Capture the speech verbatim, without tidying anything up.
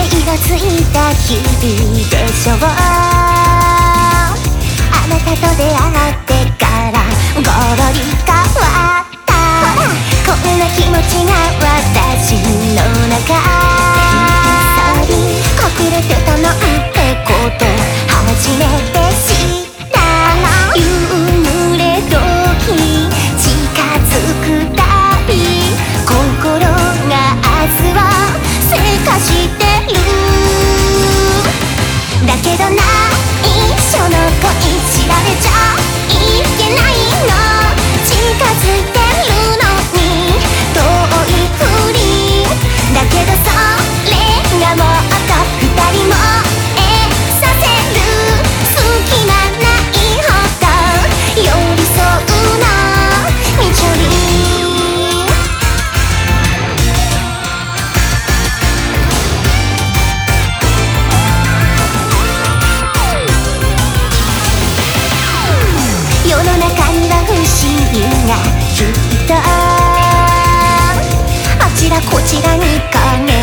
色ついた日々でしょう。あなたと出会ってからゴロリ変わった。こんな気持ちが私の中隠れてたなんてこと初めて知った。夕暮れ時近づくたび心が明日はせかしてる。だけど内緒の恋知られちゃいけないの。近づいてるのに遠いふりだけどそれがもっと二人もえさせる。隙間ないほど寄り添うの道より世の中には不思議がきっとあちらこちらに影